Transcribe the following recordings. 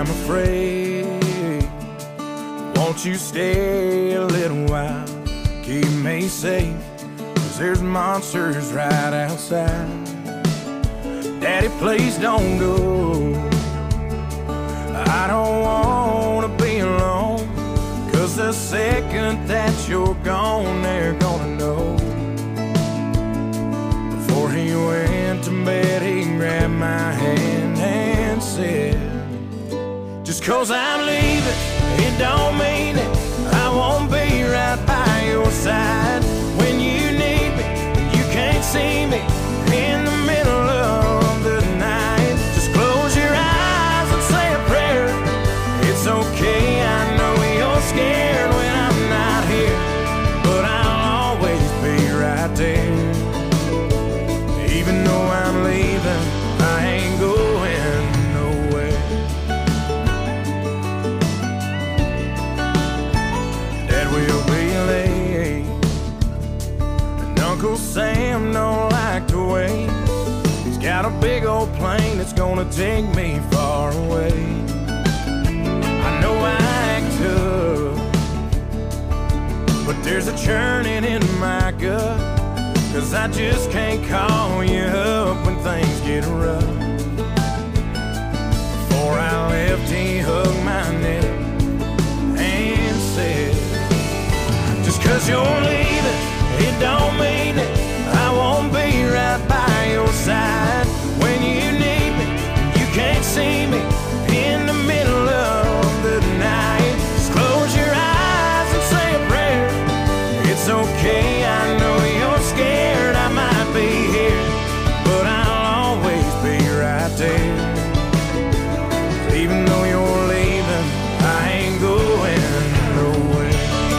I'm afraid. Won't you stay a little while? Keep me safe, 'cause there's monsters right outside. Daddy, please don't go. I don't wanna be alone, 'cause the second that you're gone, they're gonna know. Before he went to bed, he grabbed my hand and said, just 'cause I'm leaving, it don't mean it. I won't be right by your side when you need me. You can't see me in the middle of the night. Just close your eyes and say a prayer. It's okay, I know you're scared when I'm not here, but I'll always be right there. Even though I'm leaving, I ain't going nowhere. Dad will be late, and Uncle Sam don't like to wait. He's got a big old plane that's gonna take me far away. I know I act tough, but there's a churning in my gut, 'cause I just can't call you up when things get rough. Before I left, he hugged my neck and said, just 'cause you're leaving, it don't mean it. I won't be right by your side when you need me. You can't see me in the middle of the night. Just close your eyes and say a prayer. It's okay, I know you're scared. I might be here, but I'll always be right there. Even though you're leaving, I ain't going nowhere.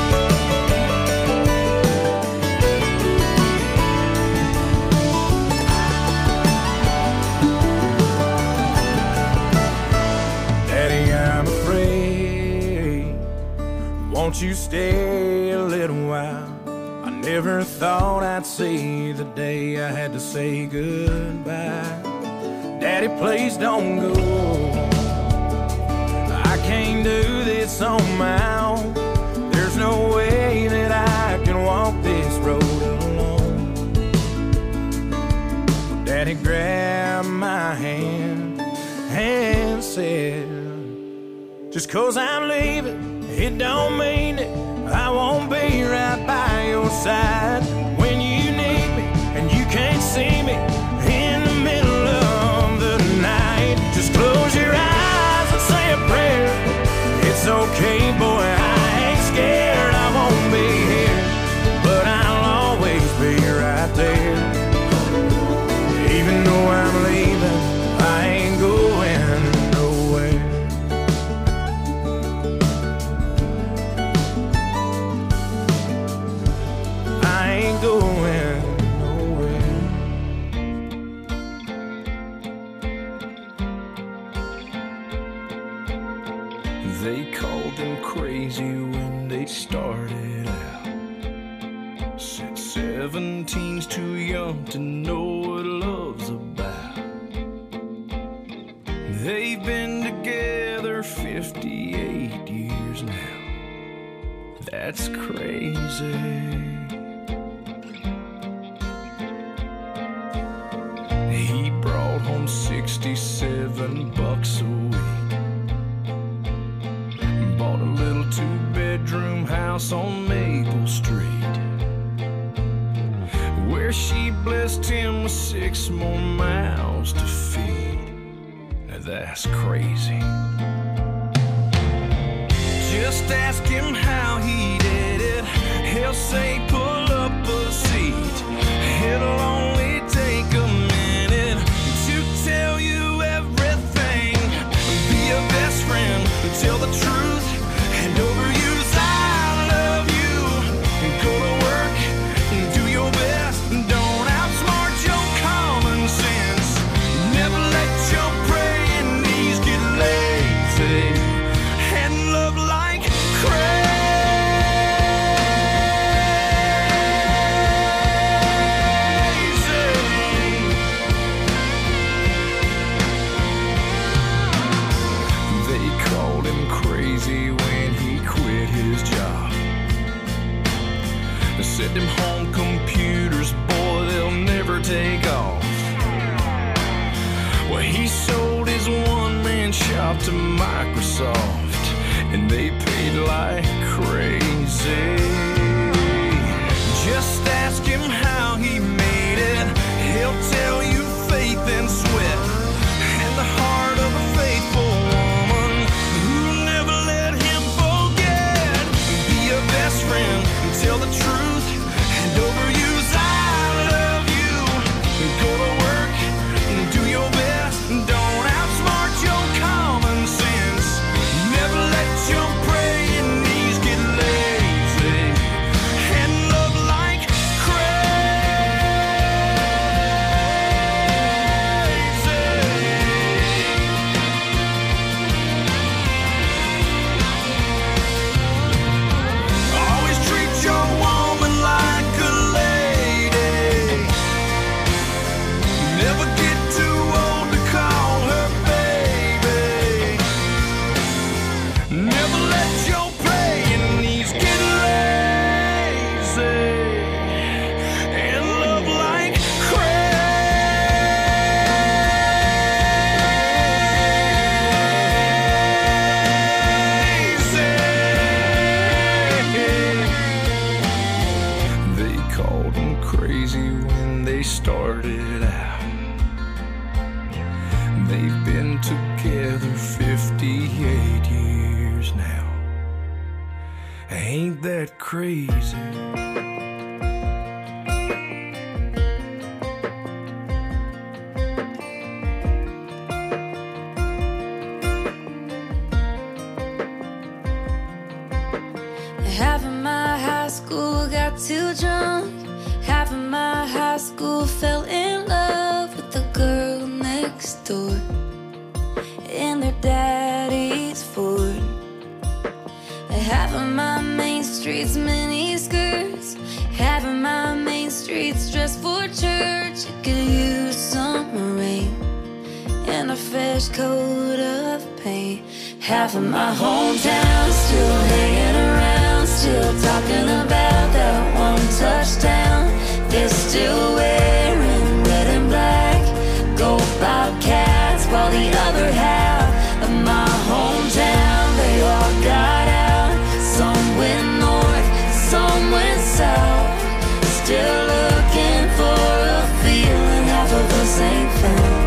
Daddy, I'm afraid. Won't you stay a little while? I never thought I'd see the day I had to say goodbye. Daddy, please don't go. I can't do this on my own. There's no way that I can walk this road alone. Daddy grabbed my hand and said, just 'cause I'm leaving, it don't mean it. I won't be right by your side when you need me, and you can't see me in the middle of the night. Just close your eyes and say a prayer. It's okay, boy, I ain't scared. I won't be here, but I'll always be right there. Even though I'm leaving, I ain't going nowhere. I ain't going nowhere. They called him crazy when they started out. Said 17's too young to know what love's about. They've been together 58 years now. That's crazy. He brought home 67 bucks a week. Bought a little 2-bedroom house on Maple Street, where she blessed him with 6 more mouths to feed. Now that's crazy. Just ask him how he did it. He'll say pull up a seat. It'll only take a minute to tell you everything. Be a best friend, tell the truth, and overuse I love you. Go to work, do your best, don't outsmart your common sense. Never let your praying knees get lazy, and love like crazy. take off. Well, he sold his one-man shop to Microsoft, and they paid like crazy. Just ask him how he made it. He'll tell you faith and sweat, and the heart of a faithful woman who'll never let him forget. Be your best friend, tell the truth, and overuse I love you. Go to work and do your best. Don't outsmart your common sense. Never let your praying knees get lazy. And love like always treat your woman like a lady. Never get too old to call her baby. Never let your praying knees get lazy. And love like crazy. They called him crazy when they started out. They've been together 58 years now. Ain't that crazy? Half of my high school got too drunk. Half of my high school fell in love with the girl next door in their daddy's Ford. Half of my main street's mini skirts. Half of my main street's dressed for church. It could use some rain and a fresh coat of paint. Half of my hometown still hanging around, still talking about that one touchdown. They're still wearing red and black, go Bobcats, while the other half of my hometown, they all got out. Some went north, some went south, still looking for a feeling half of us ain't found.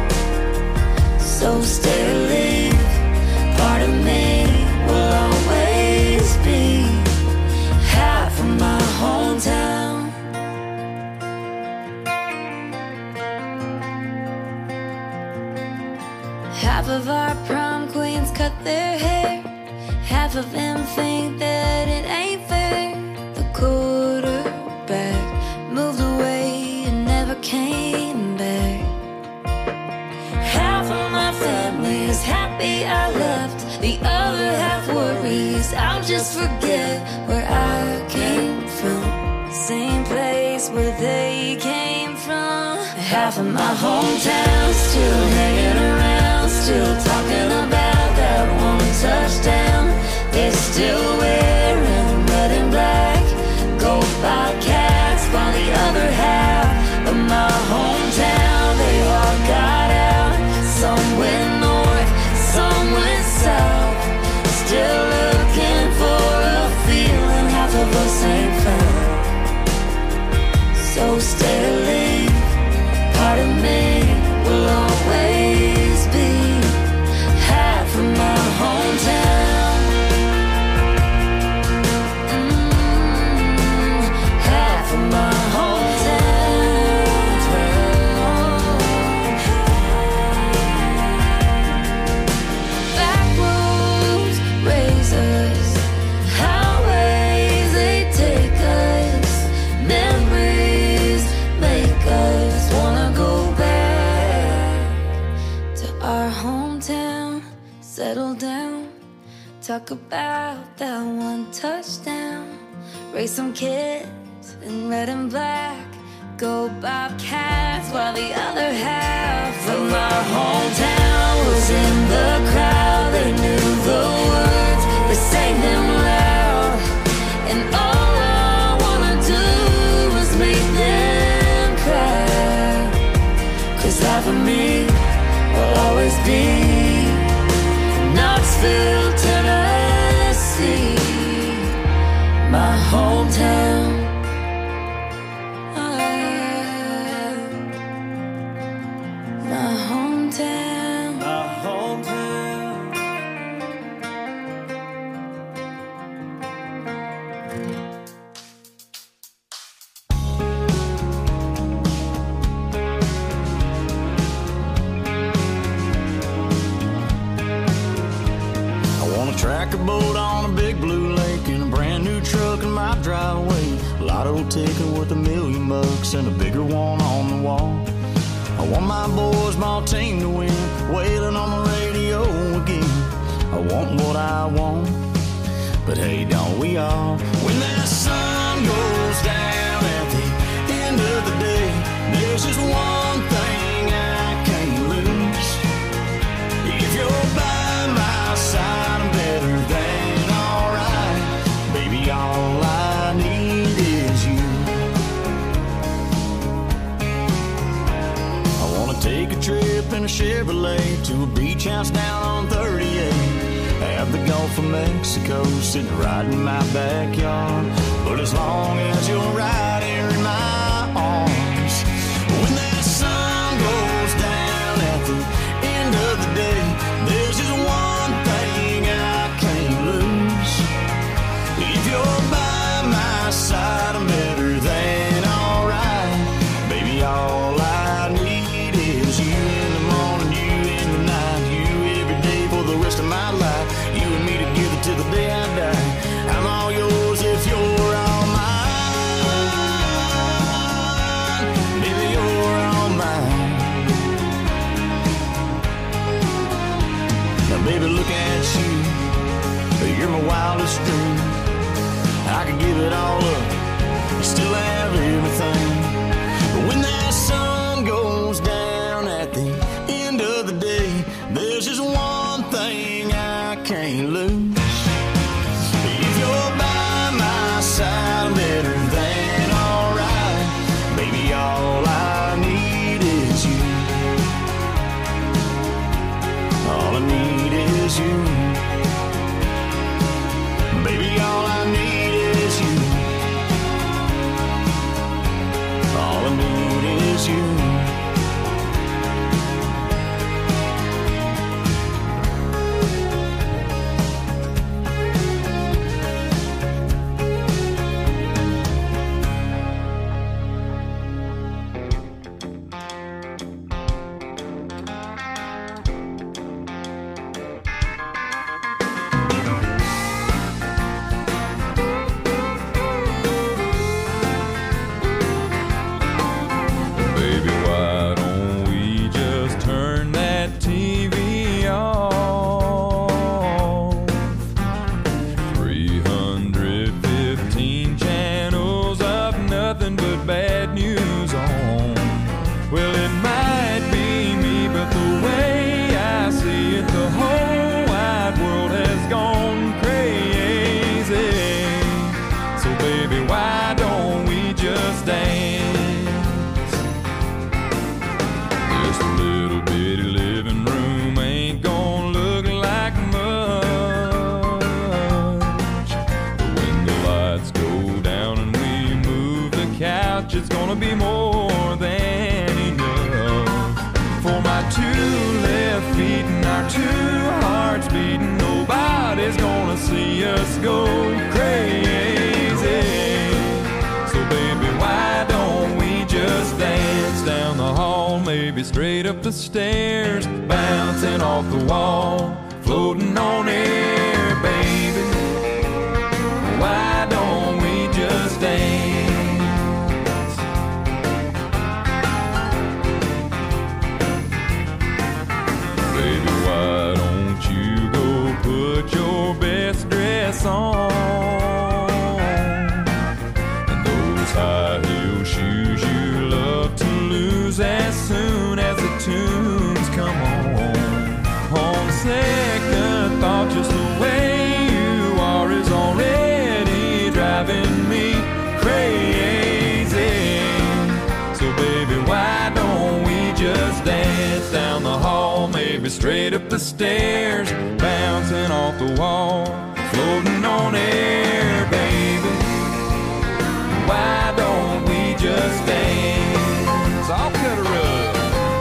So stay or leave, part of me will always be half of my hometown. Half of our prom queens cut their hair. Half of them think that it ain't fair. The quarterback moved away and never came back. Half of my family is happy I left. The other half worries I'll just forget where I came from. Same place where they came from. Half of my hometown still hanging around, still talking about that one touchdown. They're still wearing red and black, go Bobcats, while the other half of my hometown, they all got out. Some went north, some went south, still looking for a feeling half of us ain't found. So stay or leave, part of me will always be half of my hometown. Half of my Backroads raise us, highways they take us, memories make us wanna go back to our hometown, settle down, talk about that one touchdown, raise some kids in red and black, go Bobcats, while the other half of my hometown was in the crowd. They knew the words, they sang them loud, and all I wanna do was make them cry. for me will always be Knoxville, Tennessee, my hometown. My hometown. My hometown. Track a boat on a big blue lake in a brand new truck in my driveway. Lotto ticket worth $1 million and a bigger one on the wall. I want my boys, my team to win, wailing on the radio again. I want what I want, but hey, don't we all? When that sun goes down at the end of the day, there's just one thing I can't lose. If you're by my side, I'm better than alright. Baby, all I need is you. I wanna take a trip in a Chevrolet to a beach house down on 38. Have the Gulf of Mexico sitting right in my backyard. But as long as you're right here in my arms, when that sun goes down at the end of the day, there's just one thing I can't lose. If you're by my side, I'm better than alright. Baby, all I need is you in the morning, you in the night, you every day for the rest of my life. You and me together till the day I die. I'm all yours if you're all mine. Baby, you're all mine. Now, baby, look at you. You're my wildest dream. I could give it all up, you still have everything. But when that sun goes down at the end of the day, there's just one thing I can't lose. If you're by my side, I'm better than alright. Baby, all I need is you. All I need is you. Baby, all I need is you. All I need is you. It's gonna be more than enough for my two left feet and our two hearts beating. Nobody's gonna see us go crazy. So baby, why don't we just dance down the hall, maybe straight up the stairs, bouncing off the wall, floating on air, baby. Why don't we just dance? Put your best dress on and those high heel shoes you love to lose as soon as the tunes come on. On second thought, just the way you are is already driving me crazy. So baby, why don't we just dance? minutes down the hall, maybe straight up the stairs, bouncing off the wall, floating on air, baby. Why don't we just dance? I'll cut a rug.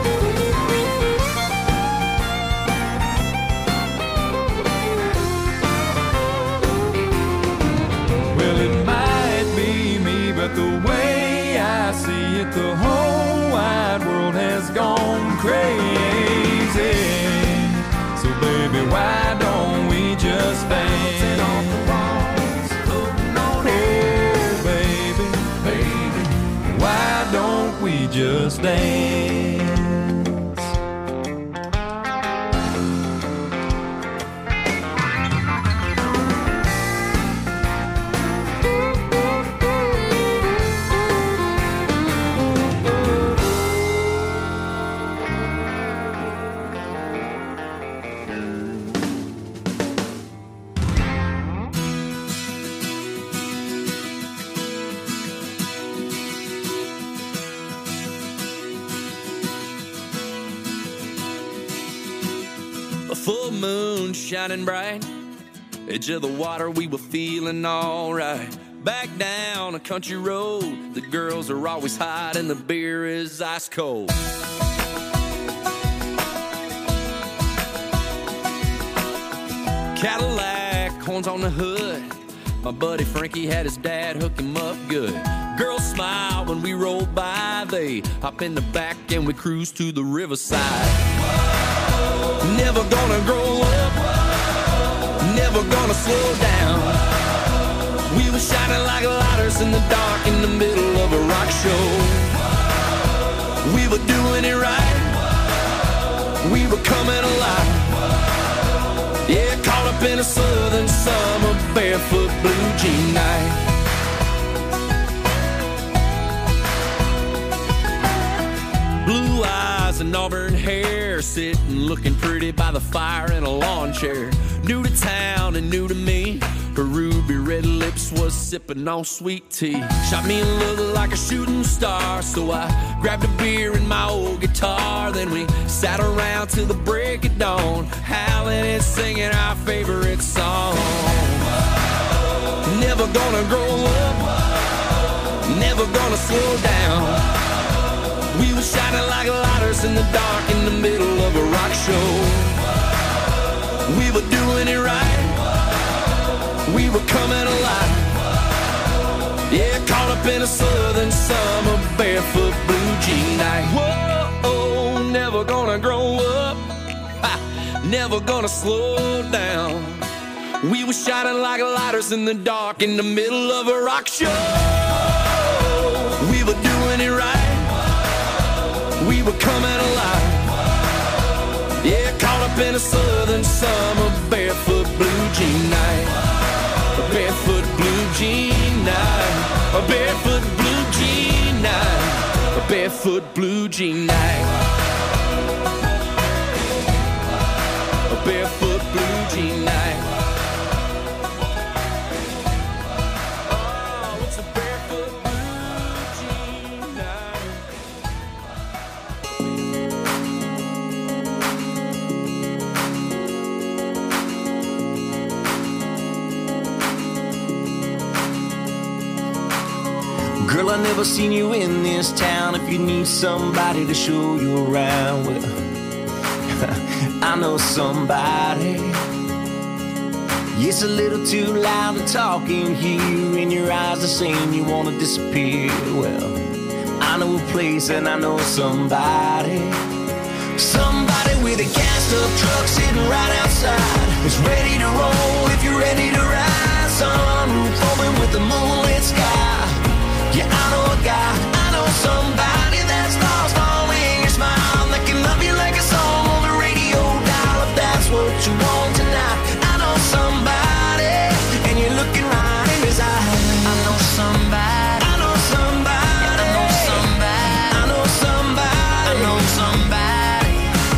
Well, it might be me, but the way I see it, the whole wide world has gone crazy. So baby, why don't we just dance? Oh baby, why don't we just dance? Full moon shining bright, edge of the water, we were feeling alright. Back down a country road, the girls are always hot and the beer is ice cold. Cadillac, horns on the hood, my buddy Frankie had his dad hook him up good. Girls smile when we roll by, they hop in the back and we cruise to the riverside. Never gonna grow up, never gonna slow down. We were shining like lighters in the dark in the middle of a rock show. We were doing it right, we were coming alive. Yeah, caught up in a southern summer barefoot blue jean night. Blue eyes and auburn hair, sitting looking pretty by the fire in a lawn chair. New to town and new to me, her ruby red lips was sipping on sweet tea. Shot me a look like a shooting star, so I grabbed a beer and my old guitar. Then we sat around till the break of dawn, howling and singing our favorite song. Never gonna grow up, never gonna slow down. We were shining like lighters in the dark in the middle of a rock show. We were doing it right, we were coming alive. Yeah, caught up in a southern summer barefoot blue jean night. Whoa, never gonna grow up, never gonna slow down. We were shining like lighters in the dark in the middle of a rock show. We were doing it right, we were coming alive. Yeah, caught up in a southern summer barefoot blue jean night. A barefoot blue jean night. A barefoot blue jean night. A barefoot blue jean night. A barefoot blue jean night. Oh, it's a barefoot blue jean night. Girl, I never seen you in this town. If you need somebody to show you around, well, I know somebody. It's a little too loud to talk in here, and your eyes are saying you wanna disappear. Well, I know a place and I know somebody. Somebody with a gassed up truck sitting right outside. It's ready to roll if you're ready to ride. Sunroof open with the moonlit sky. Yeah, I know a guy, I know somebody that's lost all in your smile, that can love you like a song on the radio dial. If that's what you want tonight, I know somebody, and you're looking right in his eyes. I know somebody, I know somebody, I know somebody, I know somebody, I know somebody.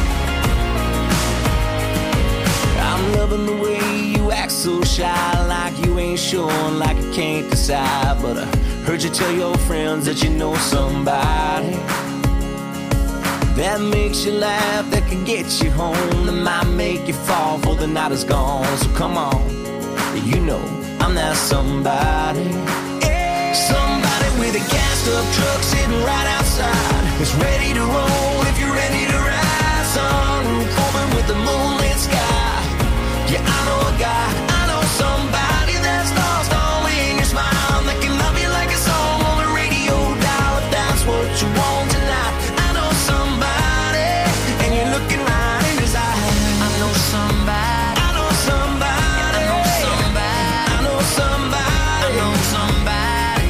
I'm loving the way you act so shy, like you ain't sure, like you can't decide, but heard you tell your friends that you know somebody that makes you laugh, that can get you home, that might make you fall for the night is gone. So come on, you know I'm that somebody. Somebody with a gassed up truck sitting right outside. It's ready to roll if you're ready to ride. Sun open with the moonlit sky. Yeah, I know a guy, I know somebody that's lost all in your smile, that can love you like a song on the radio dial. If that's what you want tonight, I know somebody, and you're looking right in his eyes. I know somebody, I know somebody, I know somebody, I know somebody, I know somebody,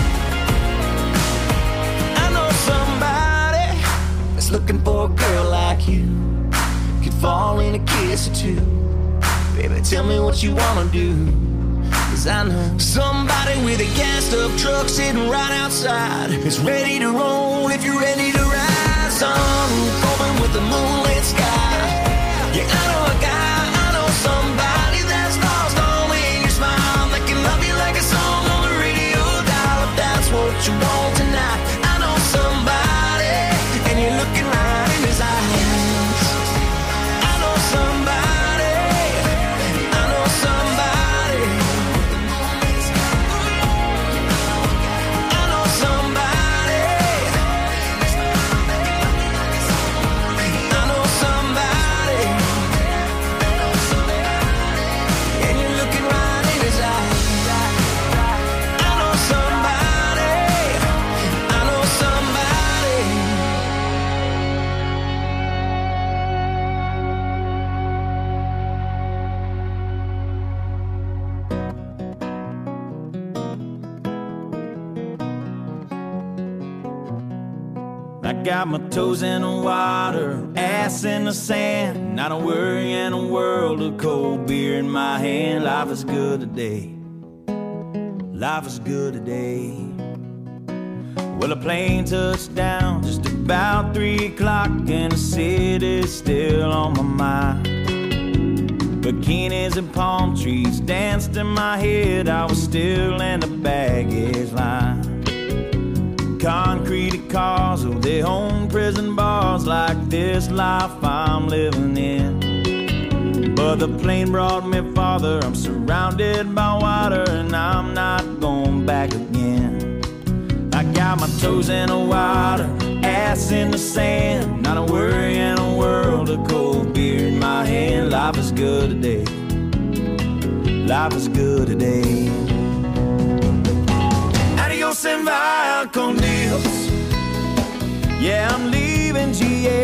I know somebody that's looking for a girl like you, could fall in a kiss or two. Baby, tell me what you wanna do, 'cause I know somebody with a gassed up truck sitting right outside. It's ready to roll if you're ready to ride. Sun open with the moonlit sky. Yeah, I know a guy, I know somebody that's lost all in your smile, that can love you like a song on the radio dial. If that's what you want tonight, I know somebody, and you're looking right in his eyes. I know somebody. I got my toes in the water, ass in the sand, not a worry in a world of cold beer in my hand. Life is good today, life is good today. Well, a plane touched down just about 3 o'clock, and the city's still on my mind. Bikinis and palm trees danced in my head, I was still in the baggage line. Concrete cars, oh, they own prison bars, like this life I'm living in. But the plane brought me farther, I'm surrounded by water, and I'm not going back again. I got my toes in the water, ass in the sand, not a worry in a world of cold beer in my hand. Life is good today, life is good today. Adios and via con Dios. Yeah, I'm leaving GA.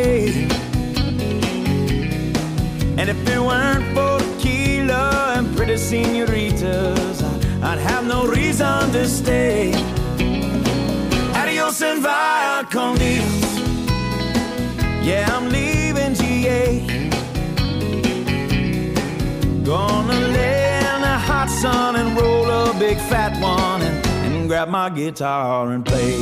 And if it weren't for tequila and pretty senoritas, I'd have no reason to stay. Adios and via con Dios. Yeah, I'm leaving GA. Gonna lay in the hot sun and roll a big fat one, and grab my guitar and play.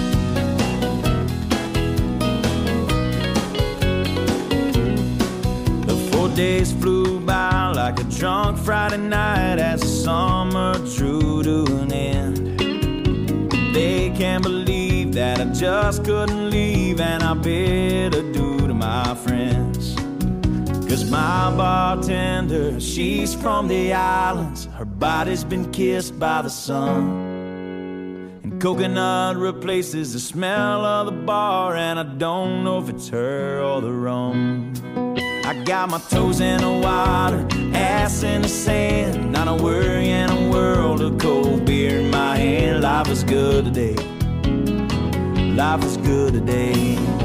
The 4 days flew by like a drunk Friday night as the summer drew to an end. They can't believe that I just couldn't leave, and I bid adieu to my friends. 'Cause my bartender, she's from the islands, her body's been kissed by the sun. Coconut replaces the smell of the bar, and I don't know if it's her or the rum. I got my toes in the water, ass in the sand, not a worry in a world of cold beer in my hand. Life is good today, life is good today.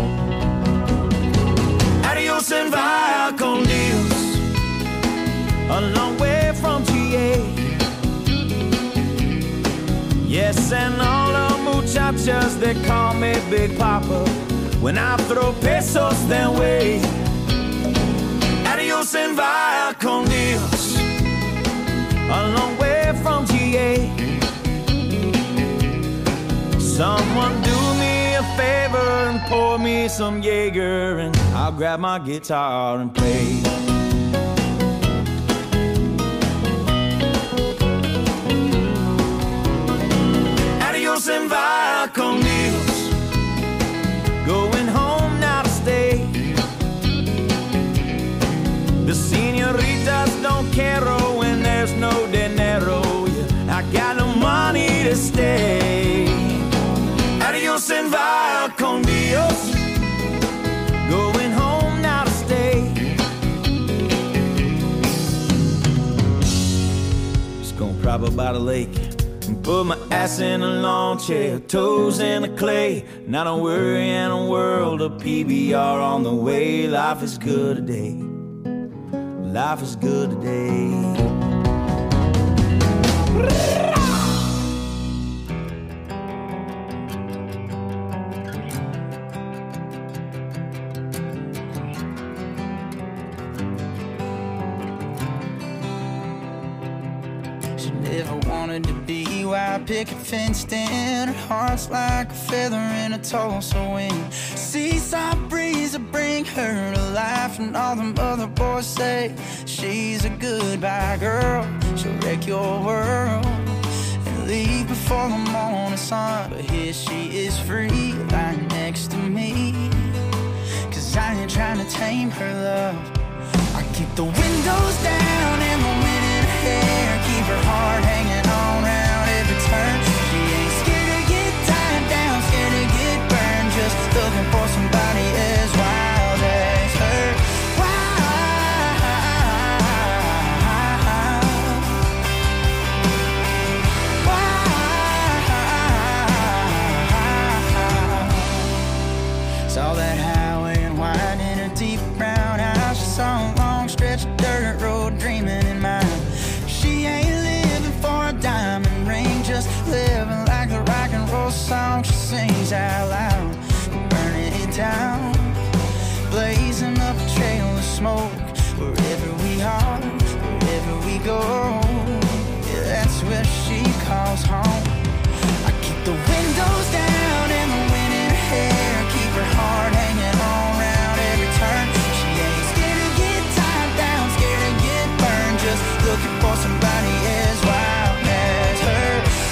Adios and via con Dios, a long way from GA. Yes, and all the muchachas, they call me Big Papa. When I throw pesos their way. Adios and via con Dios, a long way from GA. Someone do me a favor and pour me some Jaeger, and I'll grab my guitar and play. Adios and via con Dios, going home now to stay. over by the lake and put my ass in a lawn chair, toes in the clay. Not a worry in a world of PBR on the way. Life is good today. Life is good today. Picket fenced in, her heart's like a feather in a Tulsa wind. Seaside breeze will bring her to life, and all them other boys say she's a goodbye girl. She'll wreck your world and leave before the morning sun. But here she is free, lying next to me, 'cause I ain't trying to tame her love. I keep the windows down and the wind in her hair, keep her heart hanging on round every turn. She ain't scared to get tied down, scared to get burned, just looking for somebody as wild as her. Saw that highway and wine in her deep brown eyes. She saw a long stretch of dirt road dreaming in mind. She ain't living for a diamond ring, just living like the rock and roll song she sings out loud. Burning it down, blazing up a trail of smoke. Wherever we are, wherever we go, yeah, that's where she calls home. I keep the windows down and the wind in her hair, keep her heart hanging on round every turn. She ain't scared to get tied down, scared to get burned, just looking for somebody as wild as her.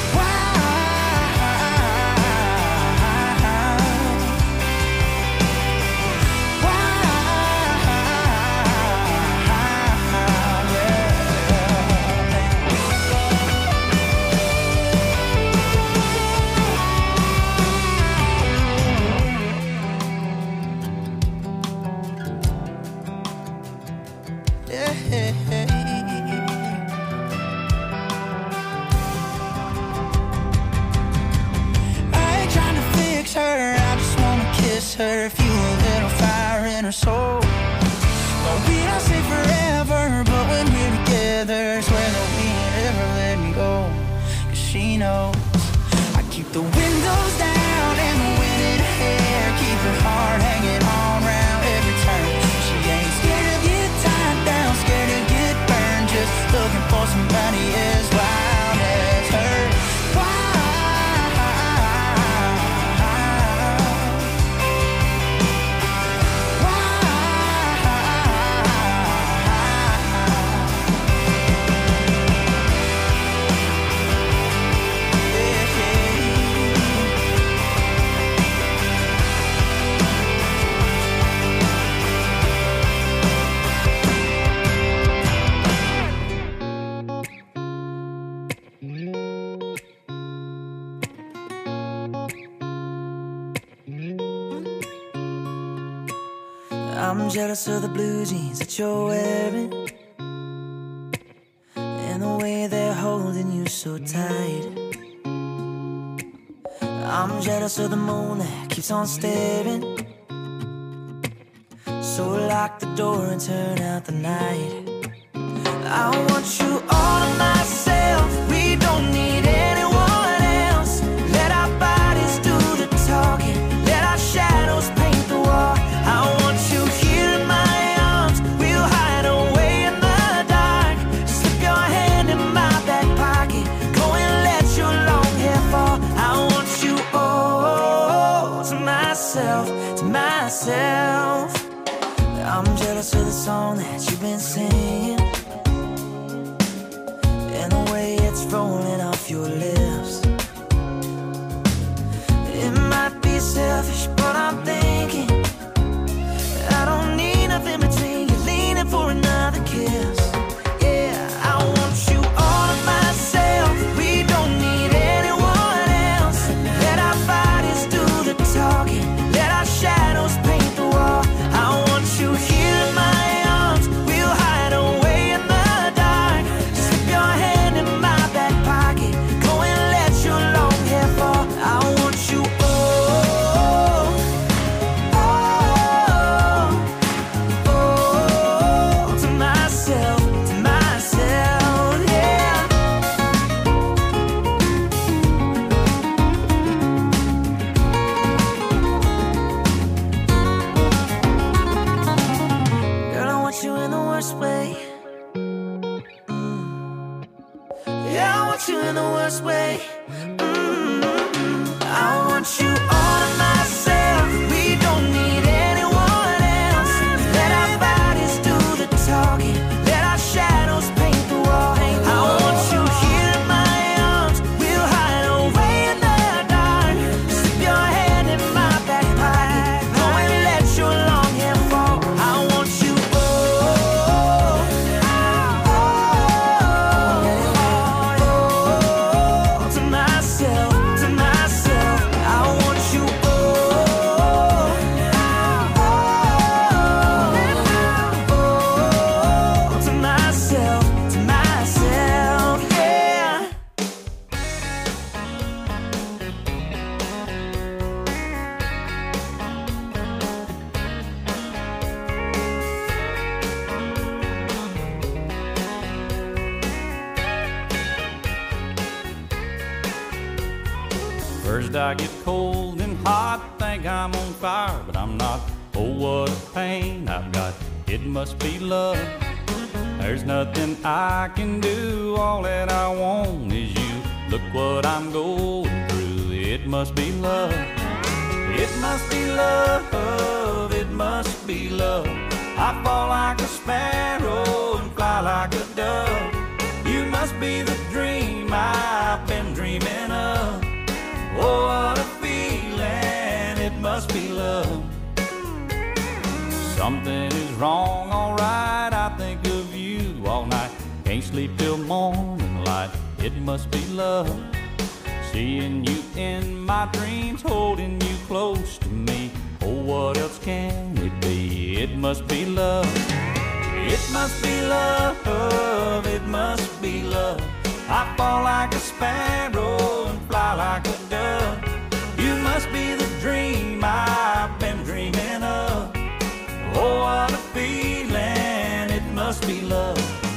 Her, feel a little fire in her soul. Well, we don't say forever, but when we're together, swear that we ain't ever let me go. 'Cause she knows I keep the windows down and the wind in her hair, keep her heart hanging on round every turn. She ain't scared to get tied down, scared to get burned, just looking for somebody as wild as her. I'm jealous of the blue jeans that you're wearing, and the way they're holding you so tight. I'm jealous of the moon that keeps on staring, so lock the door and turn out the night. I want you all to myself, we don't need anyone else. Let our bodies do the talking, let our shadows paint the wall. I want you here in my arms, we'll hide away in the dark. Slip your hand in my back pocket, go and let your long hair fall. I want you all to myself, to myself. I'm jealous of the song that you've been singing, and the way it's rolling off your lips. It might be selfish, but I'm thinking I don't need nothing between you, leaning for another kiss. Yeah, I want you all to myself, we don't need anyone else. Let our bodies do the talking, let our shadows paint the wall. I want you here in my arms, we'll hide away in the dark. Slip your hand in my back pocket. in the worst way. I want you all to myself. We don't need anyone else. Let our bodies do the talking. Let our shadows paint the wall. I want you here in my arms. We'll hide away in the dark. Slip your hand in my back pocket. Go and let your long hair fall. I want you to myself, to myself. I want you to myself, yeah. First I get cold and hot, think I'm on fire, but I'm not. Oh, what a pain I've got, it must be love. There's nothing I can do, all that I want is you. Look what I'm going through, it must be love. It must be love, it must be love. I fall like a sparrow and fly like a dove. You must be the dream I've been dreaming of. Oh, what a feeling, it must be love. Something is wrong, alright, I think of you all night. Can't sleep till morning light, it must be love. Seeing you in my dreams, holding you close to me. Oh, what else can it be? It must be love. It must be love, it must be love. I fall like a sparrow and fly like a dove. You must be the dream I've been dreaming of. Oh, what a feeling, it must be love.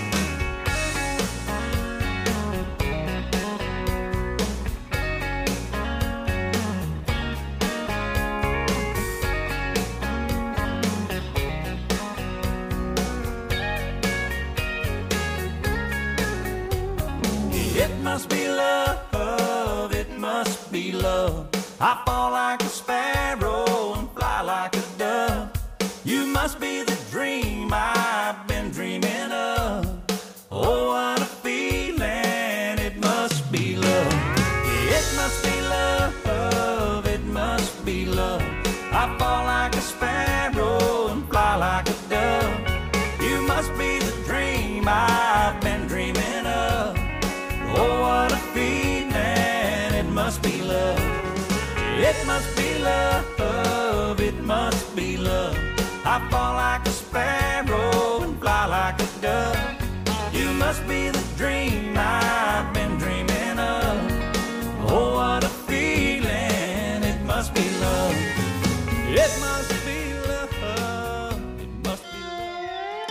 It must be love, it must be love. I fall like a sparrow and fly like a dove. You must be the dream I've been dreaming of. Oh, what a feeling, it must be love. It must be love, it must be love. I fall like a sparrow and fly like a dove. You must be the dream I've been dreaming of. Oh, what a feeling, it must be love. It must be love, it must be love. I fall like a sparrow and fly like a dove. You must be the dream I've been dreaming of. Oh, what a feeling, it must be love. It must be love, it must be love.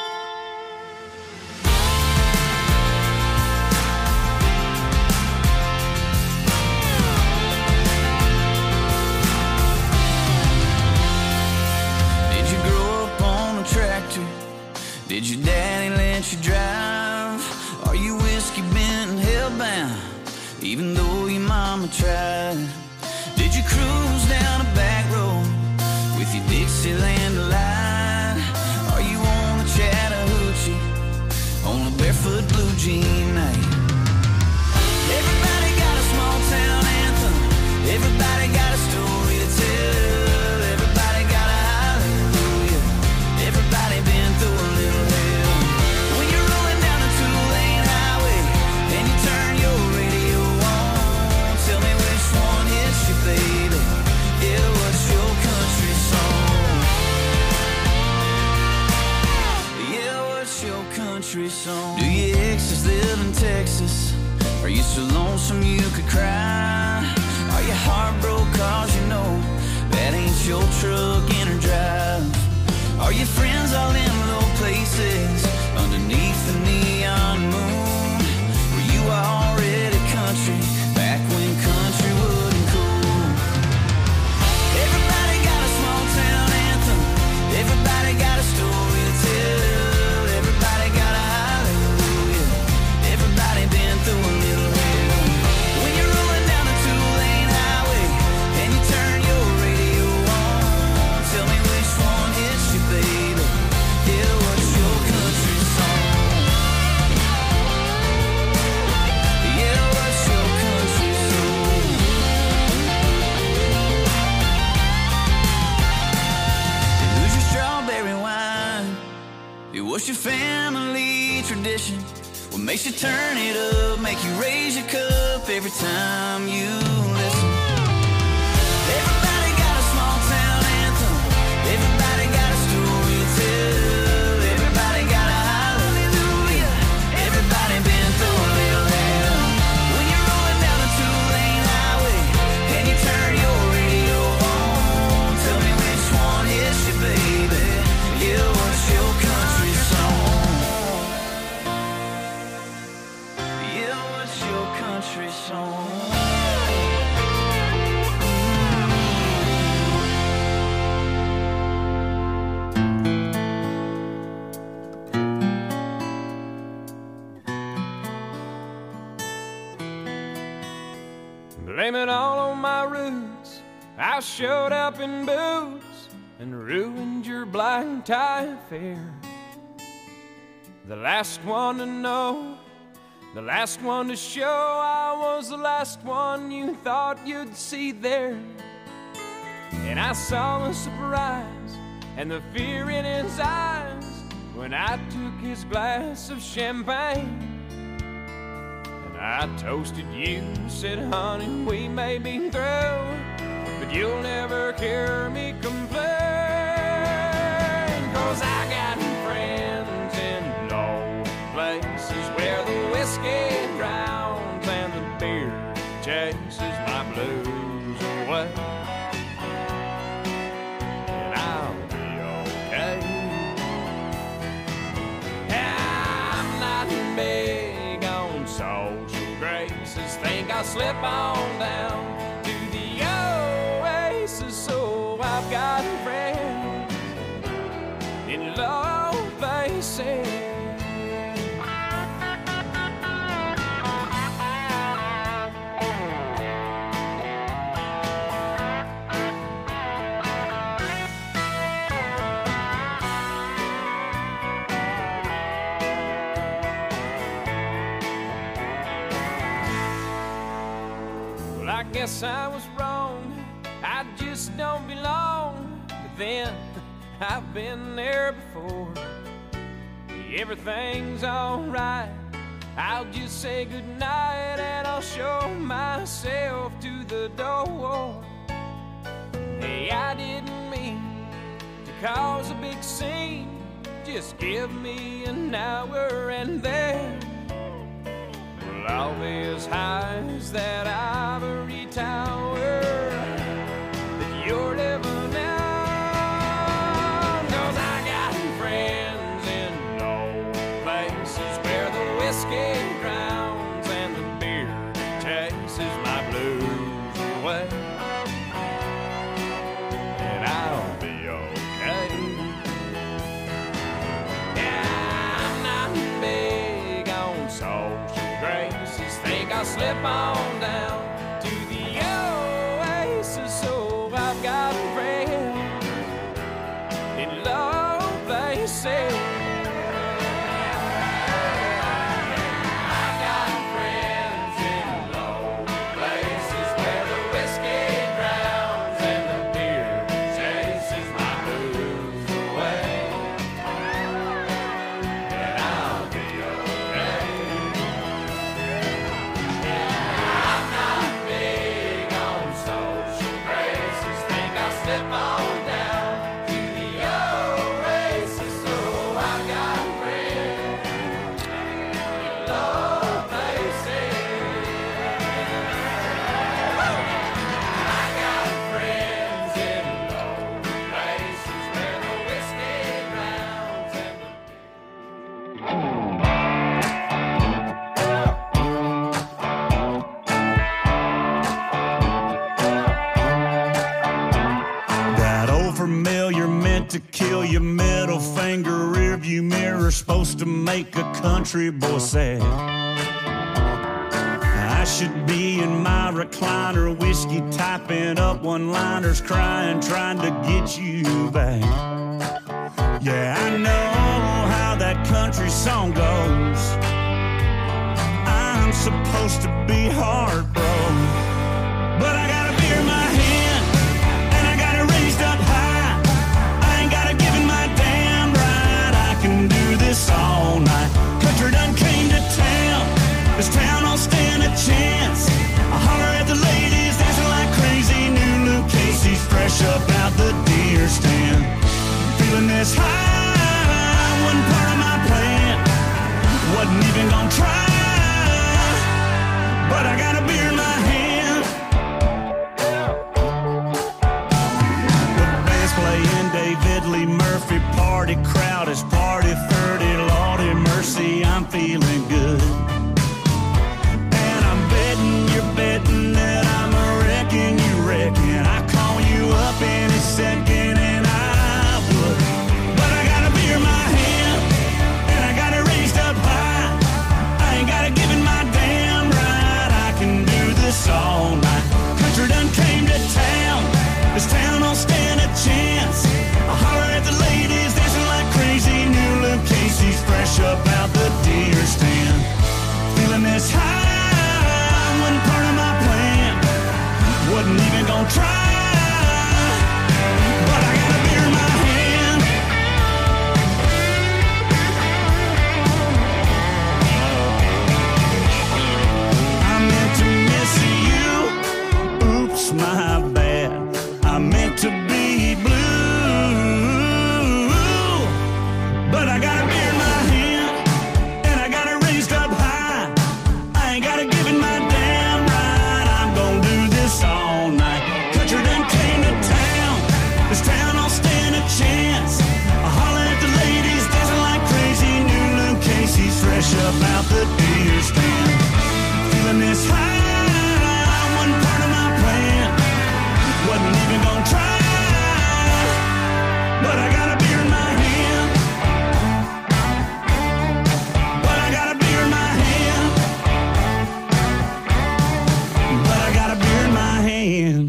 Did you grow up on a tractor? Did your daddy let you drive? Are you whiskey bent and hellbound, even though your mama tried? Did you cruise down a back road with your Dixieland delight? Are you on a Chattahoochee on a barefoot blue jean night? Everybody got a small town anthem. Everybody got a story to tell. Everybody got a hallelujah. Everybody been through a little hell. When you're rolling down a two-lane highway and you turn your radio on, tell me which one hits you, baby. Yeah, what's your country song? Yeah, what's your country song? Do your exes live in Texas? Are you so lonesome you could cry? Are you heartbroken cause you know that ain't your truck in or drive? Are your friends all in low places underneath the neon moon? Were you already country back when country wasn't cool? Everybody got a small town anthem. Everybody got a story to tell. Everybody got a hallelujah. Everybody been through a little hell. What's your family tradition? What makes you turn it up, make you raise your cup every time you listen? Everybody got a small town anthem. Everybody got a story to tell. Everybody got a hallelujah. Everybody been through a little hell. When you're rolling down a two-lane highway and you turn your radio on, tell me which one hits you, baby. Yeah, what's your country song? Yeah, what's your country song? Blame it all on my roots. I showed up in boots and ruined your black tie affair. The last one to know, the last one to show, I was the last one you thought you'd see there. And I saw the surprise and the fear in his eyes when I took his glass of champagne. I toasted you, said, honey, we may be through, but you'll never hear me complain. 'Cause I got friends in low places where the whiskey drowns and the beer chases my blues away. And I'll be okay. I'm not big on social graces. Think I'll slip on down to the oasis. So I've got friends in low places. I guess I was wrong, I just don't belong. But then, I've been there before. Everything's alright, I'll just say goodnight and I'll show myself to the door. Hey, I didn't mean to cause a big scene. Just give me an hour and then all these highs that ivory tower that you're living on. 'Cause I got friends in low places where the whiskey drowns and the beer chases my blues away. And I'll be okay. Yeah, I'm not big on social graces. Think I'll slip on down to the oasis. So I've got friends in low places. I've got friends in low places where the whiskey drowns and the beer chases my blues away. And I'll be okay. Slip on down to the oasis. So I've got friends in low places. I got friends in low places where the whiskey drowns and familiar meant to kill your middle finger rearview mirror, supposed to make a country boy sad. I should be in my recliner, whiskey typing up one-liners, crying, trying to get you back. Yeah, I know how that country song goes. I'm supposed to be heartbroken, but I got a beer in my hand and I got it raised up high. I ain't got to give in my damn right. I can do this this high wasn't part of my plan. Wasn't even gonna try, but I got a beer in my hand. The band's playing David Lee Murphy. Party crowd is party 30. Lordy mercy, I'm feeling good. And I'm betting you're betting that I'm a wrecking you reckon I call you up any second and I would. But I got a beer in my hand and I got it raised up high. I ain't gotta give it my damn right. I can do this all night. Country done came to town. This town don't stand a chance. I holler at the ladies dancing like crazy. New Luke Casey's fresh up out the deer stand. Feeling this high wasn't part of my plan. Wasn't even gonna try, but I got a beer in my hand. I meant to miss you. Oops, my bad. I meant to be blue, but I got a beer in my hand and I got it raised up high. I ain't gotta give it my damn right. I'm gonna do this all night. Country done came to town. This town don't stand a chance. I holler at the ladies dancing like crazy. New Luke Casey's fresh up out the deer stand. Feeling this high wasn't part of my plan. Wasn't even gonna try, but I got a beer in my hand. But I got a beer in my hand. But I got a beer in my hand.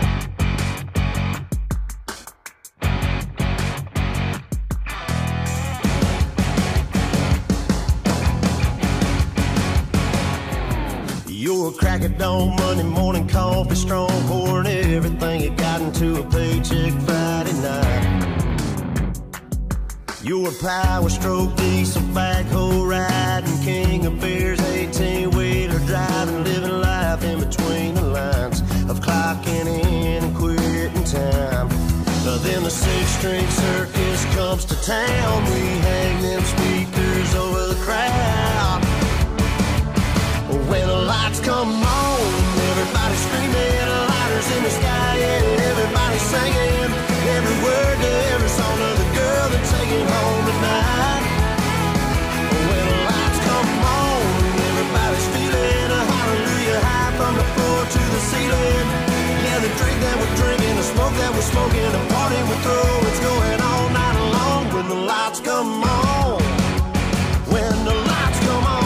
You're a crack at dawn, Monday morning coffee, strong pouring everything you got into a paycheck Friday night. You're a power stroke, diesel backhoe riding, king of beers, 18-wheeler driving, living life in between the lines of clocking in and quitting time. Then the six-string circus comes to town. We hang them speakers over the crowd. When the lights come on, everybody's screaming, lighters in the sky, yeah, everybody's singing every word to every song of the girl they're taking home tonight. When the lights come on, everybody's feeling a hallelujah high from the floor to the ceiling. Yeah, the drink that we're drinking, the smoke that we're smoking, the party we're throwing, it's going all night long. When the lights come on, when the lights come on.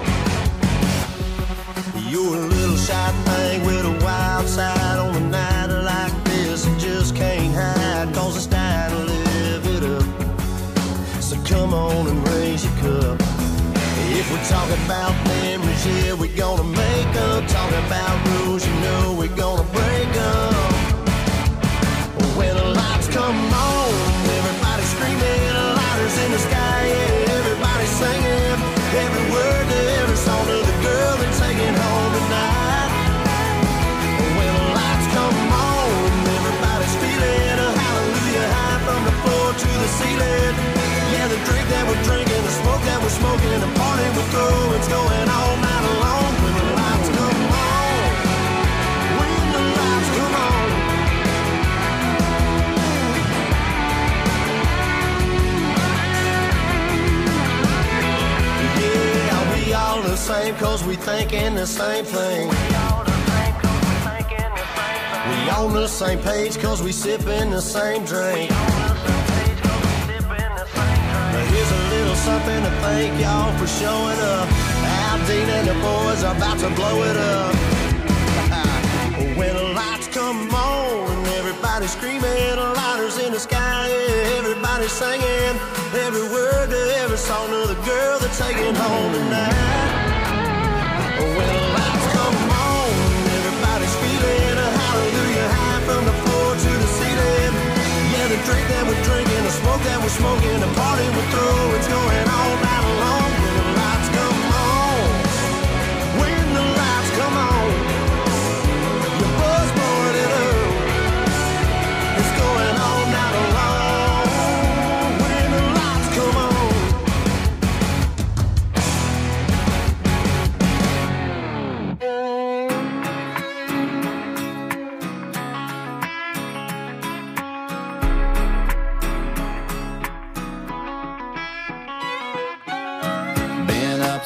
You're a little shy thing with a wild side on a night like this. You just can't hide, cause it's time to live it up. So come on and raise your cup. If we're talking about memories, yeah, we're gonna make up. Talking about rules, you know we're gonna break up. When the lights come on, everybody's screaming, lighters in the sky, yeah, everybody's singing every word to every song of the girl they're taking home tonight. When the lights come on, everybody's feeling a hallelujah high from the floor to the ceiling. Yeah, the drink that we're drinking, the smoke that we're smoking, the party we're throwing, it's going all night long. When the lights come on, when the lights come on. Yeah, we all the same cause we thinking the same thing. We on the same page cause we sipping the same drink. Here's a little something to thank y'all for showing up. Al Dean and the boys are about to blow it up. When the lights come on, everybody's screaming, lighters in the sky, yeah, everybody's singing every word to every song of the girl they're taking home tonight. When the lights come on, everybody's feeling a hallelujah high from the floor to the ceiling. Yeah, the drink that we're drinking, the smoke that we're smoking, the party we're throwing, it's going all night long. When the lights come on, when the lights come on, your buzz blowing it up, it's going all night long.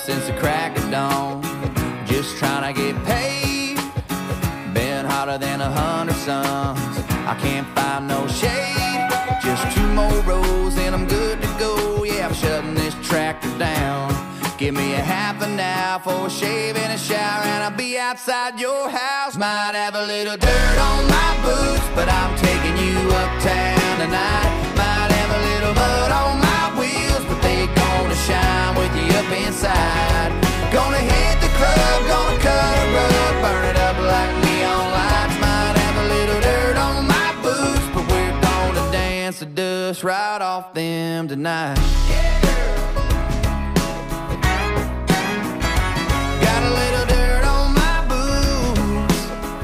since the crack of dawn. Just trying to get paid. Been hotter than 100 suns. I can't find no shade. Just 2 more rows and I'm good to go. Yeah, I'm shutting this tractor down. Give me a half an hour for a shave and a shower, and I'll be outside your house. Might have a little dirt on my boots, but I'm taking you uptown tonight. Might have a little mud on my wheels, but they gonna shine with you up inside. Gonna hit the club, gonna cut a rug, burn it up like neon lights. Might have a little dirt on my boots, but we're gonna dance the dust right off them tonight. Got a little dirt on my boots.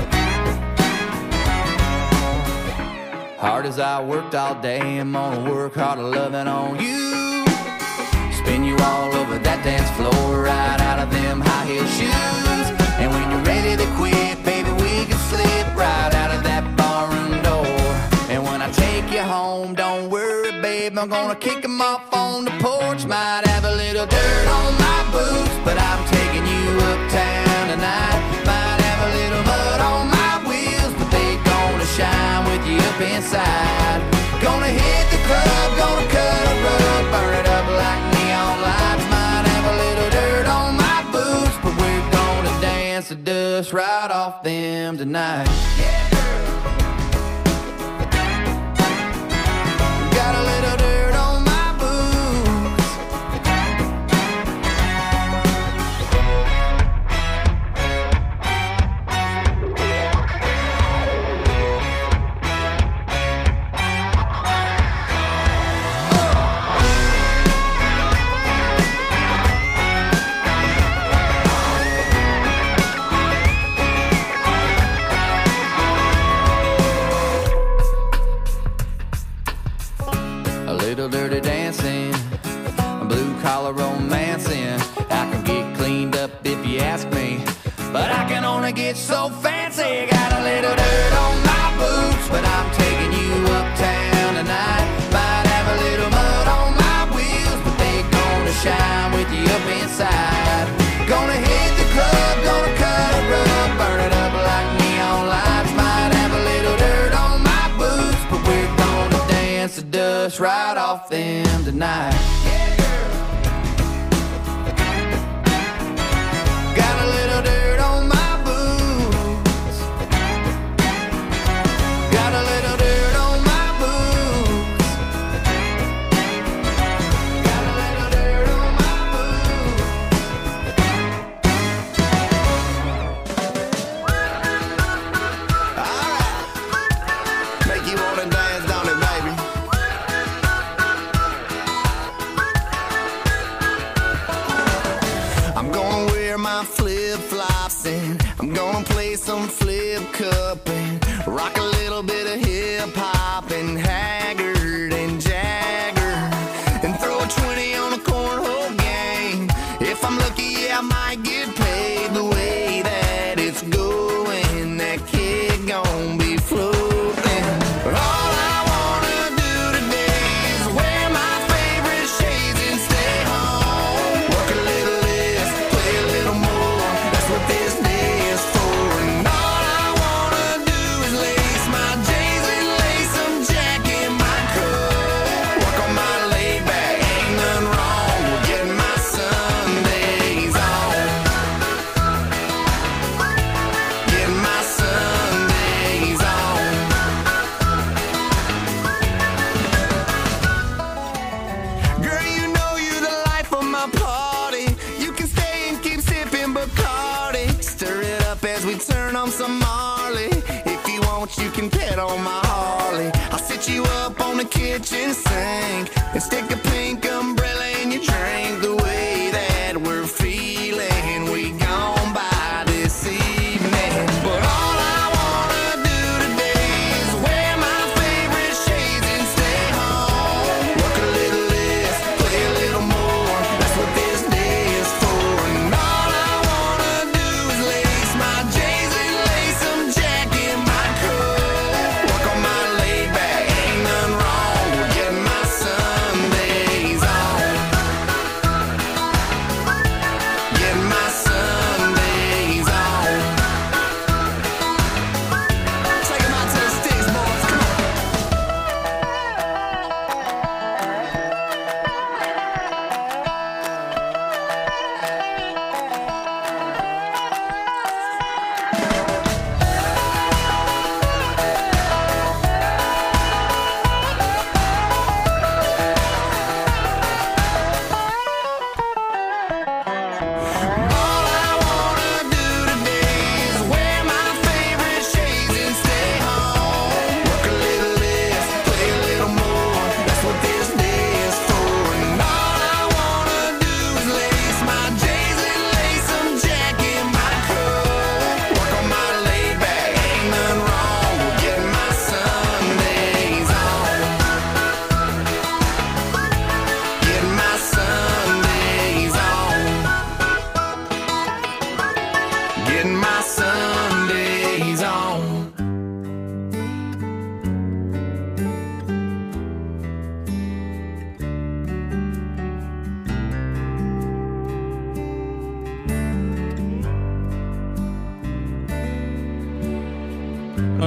Hard as I worked all day, I'm gonna work harder loving on you. Spin you all over that dance floor, right out of them high heel shoes. And when you're ready to quit, baby, we can slip right out of that barroom door. And when I take you home, don't worry, babe, I'm gonna kick them off on the porch. Might have a little dirt on my boots, but I'm taking you uptown tonight. Might have a little mud on my wheels, but they gonna shine with you up inside. Gonna hit the club, gonna cut a rug, burn it up like neon lights. Might have a little dirt on my boots, but we're gonna dance the dust right off them tonight. Got a little dirt on my boots. Dirty dancing, blue collar romancing. I can get cleaned up if you ask me, but I can only get so fancy. Got a little dirt on my boots, but I'm taking you uptown tonight. Might have a little mud on my wheels, but they gonna shine with you up inside. Gonna hit the club, gonna cut a rug, burn it up like neon lights. Might have a little dirt on my boots, but we're gonna dance the dust right off them tonight. Got a little dirt on my boots. Got a little dirt on my boots. Got a little dirt on my boots. All right. Make you wanna dance, don't it, baby? I'm gonna wear my flip-flops and I'm gonna play some flip cup and rock a little bit of hip-hop and Haggard and Jagger and throw a 20 on a cornhole game. If I'm lucky, yeah, I might get paid. The way that it's going, that kid gon' be floating. All I wanna do today is wear my favorite shades and stay home. Work a little less, play a little more. That's what this day is for. And all I wanna do is lace my J's and lace some Jack in my coat. Work on my laid back, ain't nothing wrong with getting my Sundays on. Getting my Sundays on. Girl, you know you're the life of my party. You can stay and keep sipping Bacardi. Stir it up as we turn on some Marley. If you want, you can pet on my Harley. I'll sit you up on the kitchen sink and stick a pink umbrella in your drink. The way that we're feeling, we gon' buy this evening. But all I wanna do today is wear my favorite shades and stay home. Work a little less, play a little more. That's what this day is for. And all I wanna do is lace my J's and lace some Jack in my coat. Work on my laid back, ain't nothing wrong with getting my Sunday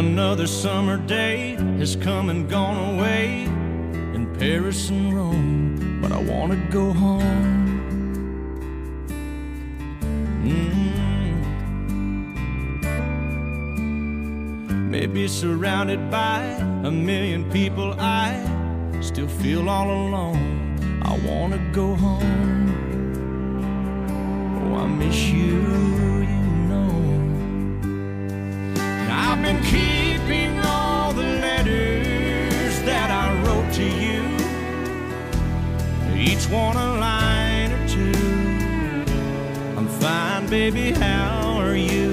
Another summer day has come and gone away in Paris and Rome, but I want to go home. Maybe surrounded by a million people, I still feel all alone. I want to go home. Oh, I miss you, you know. I've been keeping all the letters that I wrote to you, each one a line or two. I'm fine, baby, how are you?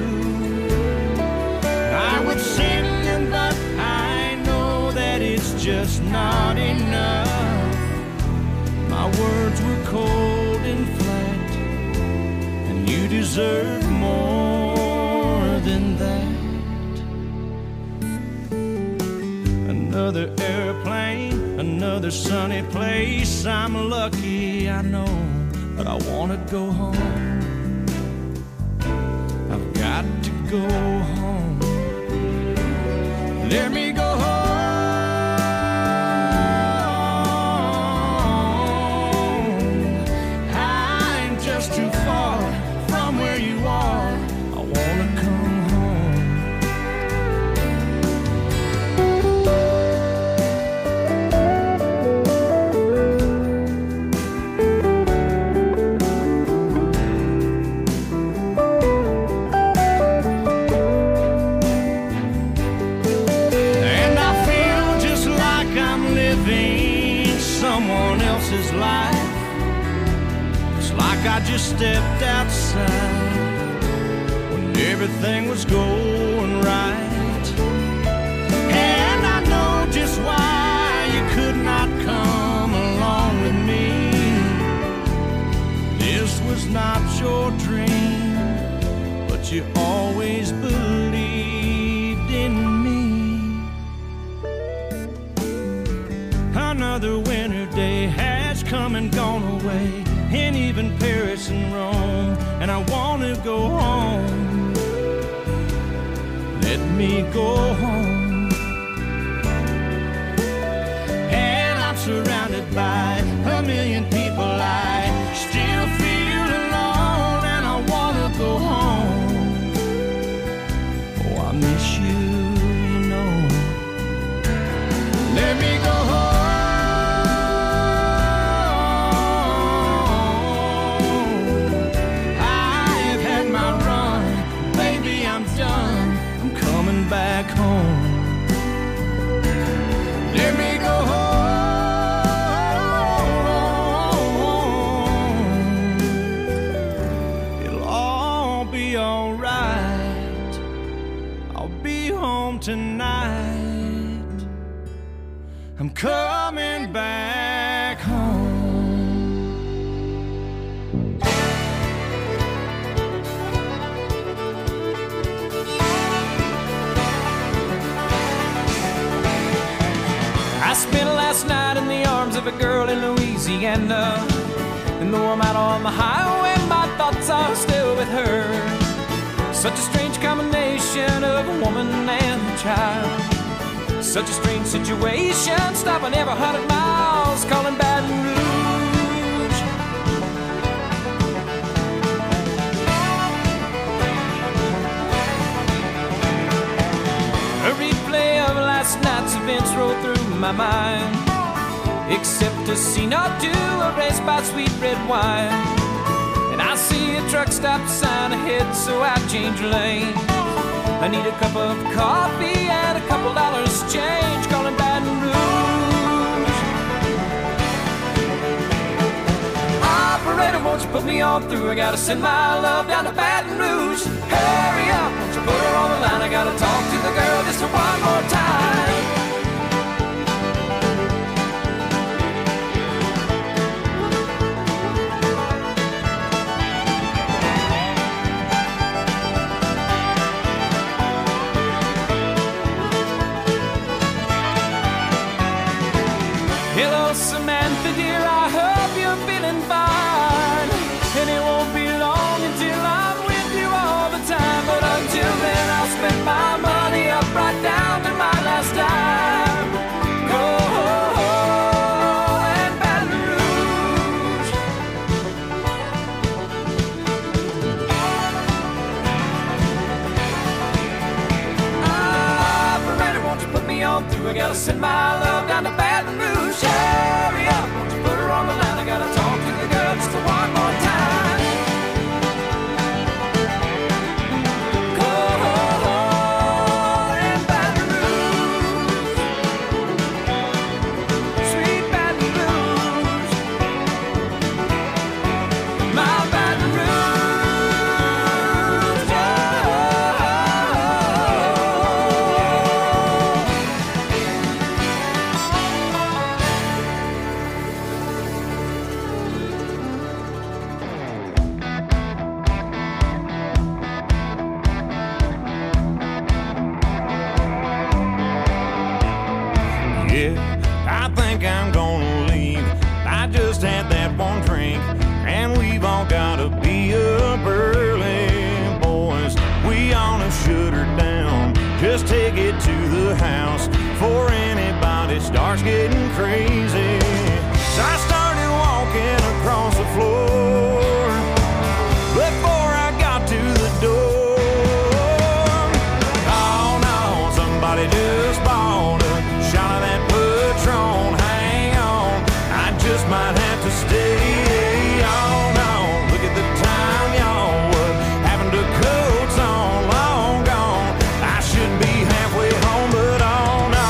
I would sing them, but I know that it's just not enough. My words were cold and flat, and you deserve more than that. Another airplane, another sunny place. I'm lucky, I know, but I want to go home. I've got to go home. Let me go home. I'm just too far from where you are. I wanna come home. Someone else's life. It's like I just stepped outside when everything was going right. And I know just why you could not come along with me. This was not your dream, but you always believed in me. Another winter day has come and gone away, and even Paris and Rome, and I want to go home. Let me go home. And I'm surrounded by a million people. I still feel alone, and I want to go home. Oh, I miss you, you know. Let me go home. Back home. Let me go home. It'll all be alright. I'll be home tonight. I'm coming back home. I spent last night in the arms of a girl in Louisiana, and though I'm out on the highway, my thoughts are still with her. Such a strange combination of a woman and a child. Such a strange situation, stopping every 100 miles, calling Baton Rouge. A replay of last night's events rolled through my mind, except a scene or two erased by sweet red wine. And I see a truck stop sign ahead, so I change lanes. I need a cup of coffee and a couple dollars change, calling Baton Rouge. Operator, won't you put me on through? I gotta send my love down to Baton Rouge. Hurry up, won't you put her on the line? I gotta talk to the girl just one more time. Hello, Samantha, dear, I hope you're feeling fine. And it won't be long until I'm with you all the time. But until then, I'll spend my money up right down drink, and we've all gotta be up early. Boys, we ought to shut her down. Just take it to the house before anybody starts getting crazy. So I started walking across the floor before I got to the door. Oh no, somebody just bought a shot of that Patron. Hang on, I just might have to stay. Oh no, look at the time, y'all. What happened to coats on? Long gone. I should be halfway home, but oh no.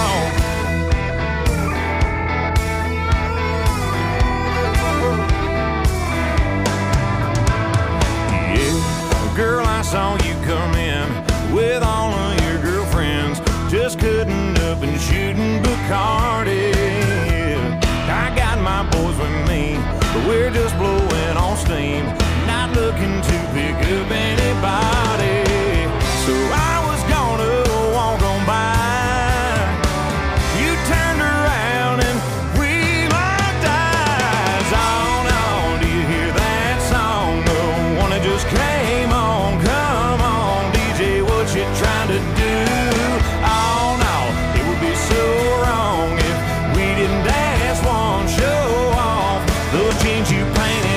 Yeah, girl, I saw you come in with all of your girlfriends, just cutting up and shooting Bacardi. Yeah, I got my boys with me, but we're just blowing on steam, not looking to pick up anybody. So I was gonna walk on by. You turned around and we locked eyes. Oh no, do you hear that song? The one that just came on. Come on, DJ, what you trying to do? Oh no, it would be so wrong if we didn't dance one show off. Those jeans you painted